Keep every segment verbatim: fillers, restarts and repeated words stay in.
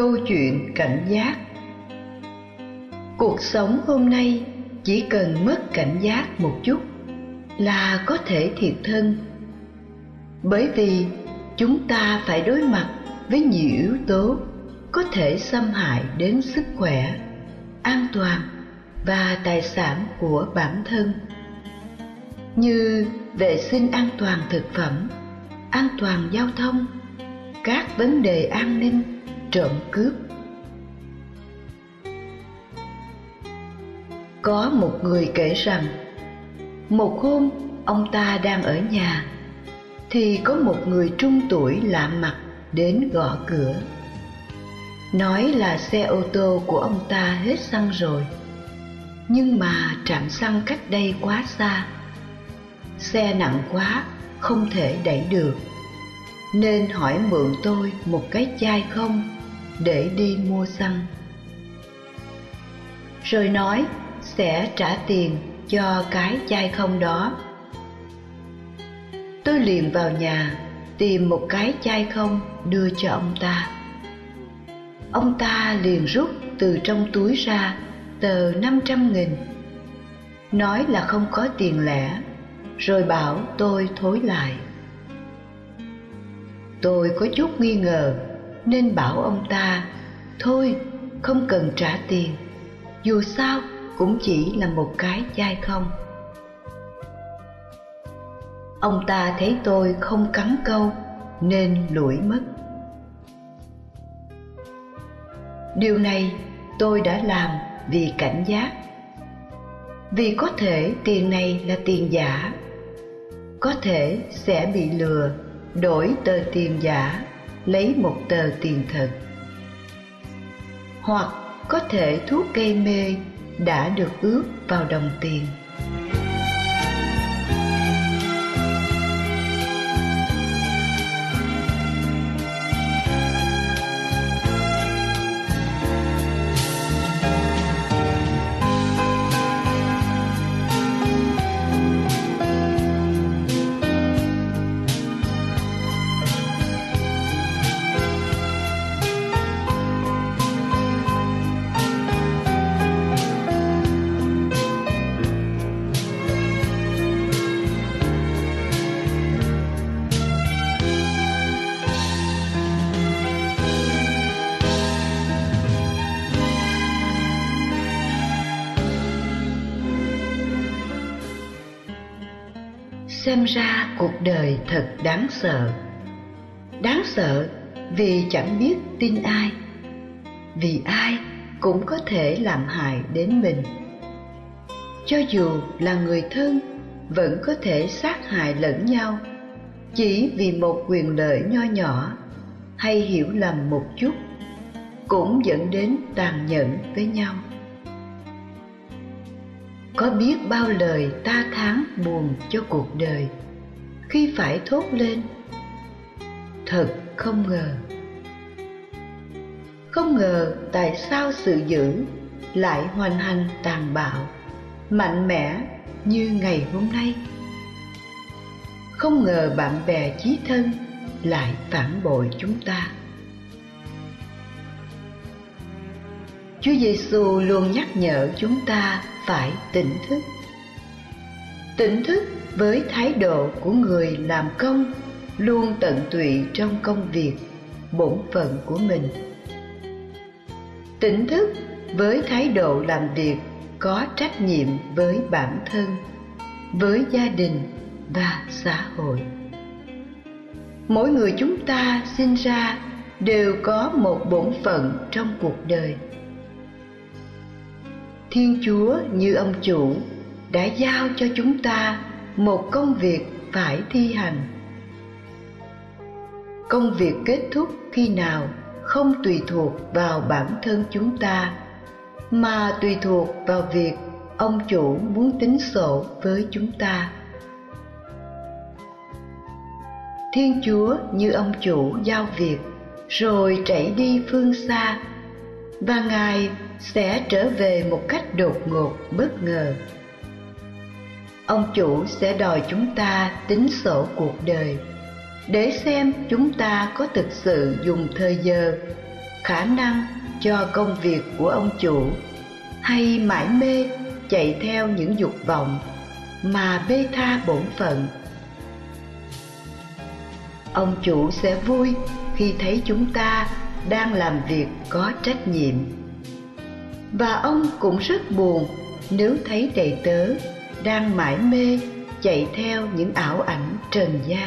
Câu chuyện cảnh giác. Cuộc sống hôm nay chỉ cần mất cảnh giác một chút là có thể thiệt thân. Bởi vì chúng ta phải đối mặt với nhiều yếu tố có thể xâm hại đến sức khỏe, an toàn và tài sản của bản thân, như vệ sinh an toàn thực phẩm, an toàn giao thông, các vấn đề an ninh, trộm cướp. Có một người kể rằng, một hôm ông ta đang ở nhà thì có một người trung tuổi lạ mặt đến gõ cửa, nói là xe ô tô của ông ta hết xăng rồi, nhưng mà trạm xăng cách đây quá xa, xe nặng quá không thể đẩy được, nên hỏi mượn tôi một cái chai không để đi mua xăng, rồi nói sẽ trả tiền cho cái chai không đó. Tôi liền vào nhà tìm một cái chai không đưa cho ông ta. Ông ta liền rút từ trong túi ra tờ năm trăm nghìn, nói là không có tiền lẻ, rồi bảo tôi thối lại. Tôi có chút nghi ngờ nên bảo ông ta thôi, không cần trả tiền, dù sao cũng chỉ là một cái chai không. Ông ta thấy tôi không cắn câu nên lủi mất. Điều này tôi đã làm vì cảnh giác, vì có thể tiền này là tiền giả, có thể sẽ bị lừa đổi tờ tiền giả lấy một tờ tiền thật, hoặc có thể thuốc gây mê đã được ướp vào đồng tiền. Xem ra cuộc đời thật đáng sợ. Đáng sợ vì chẳng biết tin ai, vì ai cũng có thể làm hại đến mình. Cho dù là người thân vẫn có thể sát hại lẫn nhau chỉ vì một quyền lợi nho nhỏ hay hiểu lầm một chút, cũng dẫn đến tàn nhẫn với nhau. Có biết bao lời ta thán buồn cho cuộc đời khi phải thốt lên thật không ngờ. Không ngờ tại sao sự dữ lại hoành hành tàn bạo, mạnh mẽ như ngày hôm nay. Không ngờ bạn bè chí thân lại phản bội chúng ta. Chúa Giêsu luôn nhắc nhở chúng ta phải tỉnh thức. Tỉnh thức với thái độ của người làm công luôn tận tụy trong công việc, bổn phận của mình. Tỉnh thức với thái độ làm việc có trách nhiệm với bản thân, với gia đình và xã hội. Mỗi người chúng ta sinh ra đều có một bổn phận trong cuộc đời. Thiên Chúa như ông chủ đã giao cho chúng ta một công việc phải thi hành. Công việc kết thúc khi nào không tùy thuộc vào bản thân chúng ta, mà tùy thuộc vào việc ông chủ muốn tính sổ với chúng ta. Thiên Chúa như ông chủ giao việc rồi chạy đi phương xa, và Ngài sẽ trở về một cách đột ngột bất ngờ. Ông chủ sẽ đòi chúng ta tính sổ cuộc đời, để xem chúng ta có thực sự dùng thời giờ khả năng cho công việc của ông chủ, hay mải mê chạy theo những dục vọng mà bê tha bổn phận. Ông chủ sẽ vui khi thấy chúng ta đang làm việc có trách nhiệm, và ông cũng rất buồn nếu thấy đệ tớ đang mải mê chạy theo những ảo ảnh trần gian.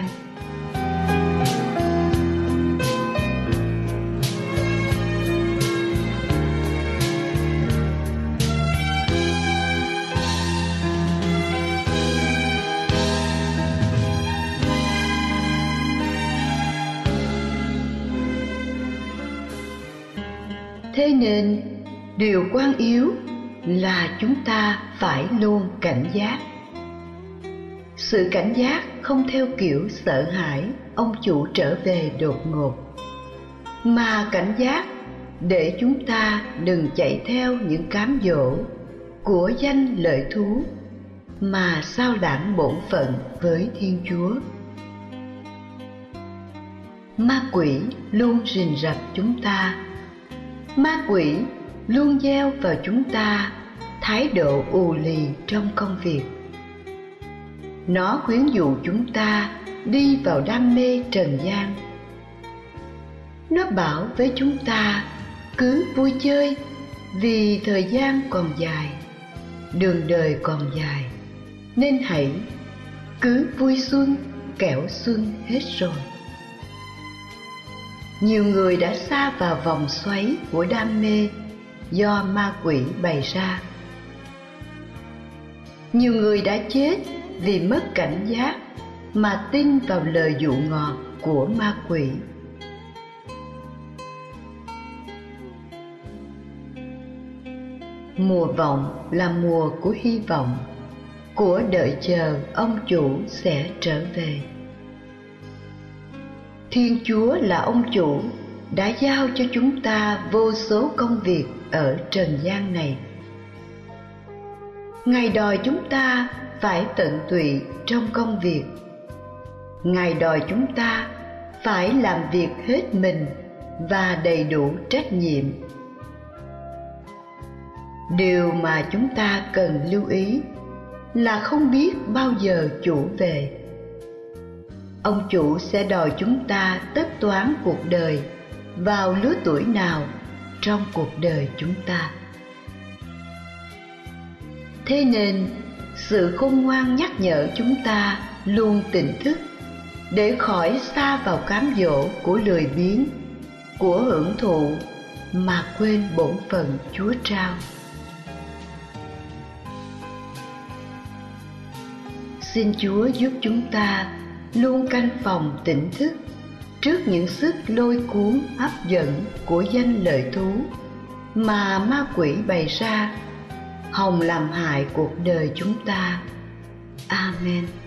Thế nên, điều quan yếu là chúng ta phải luôn cảnh giác. Sự cảnh giác không theo kiểu sợ hãi ông chủ trở về đột ngột, mà cảnh giác để chúng ta đừng chạy theo những cám dỗ của danh lợi thú mà sao lãng bổn phận với Thiên Chúa. Ma quỷ luôn rình rập chúng ta. Ma quỷ luôn gieo vào chúng ta thái độ ù lì trong công việc. Nó khuyến dụ chúng ta đi vào đam mê trần gian. Nó bảo với chúng ta cứ vui chơi vì thời gian còn dài, đường đời còn dài, nên hãy cứ vui xuân kẻo xuân hết rồi. Nhiều người đã sa vào vòng xoáy của đam mê do ma quỷ bày ra. Nhiều người đã chết vì mất cảnh giác mà tin vào lời dụ ngọt của ma quỷ. Mùa vọng là mùa của hy vọng, của đợi chờ ông chủ sẽ trở về. Thiên Chúa là ông chủ đã giao cho chúng ta vô số công việc ở trần gian này. Ngài đòi chúng ta phải tận tụy trong công việc. Ngài đòi chúng ta phải làm việc hết mình và đầy đủ trách nhiệm. Điều mà chúng ta cần lưu ý là không biết bao giờ chủ về. Ông chủ sẽ đòi chúng ta tất toán cuộc đời vào lứa tuổi nào trong cuộc đời chúng ta. Thế nên, sự khôn ngoan nhắc nhở chúng ta luôn tỉnh thức để khỏi sa vào cám dỗ của lười biếng, của hưởng thụ mà quên bổn phận Chúa trao. Xin Chúa giúp chúng ta luôn canh phòng tỉnh thức trước những sức lôi cuốn hấp dẫn của danh lợi thú mà ma quỷ bày ra, hòng làm hại cuộc đời chúng ta. Amen.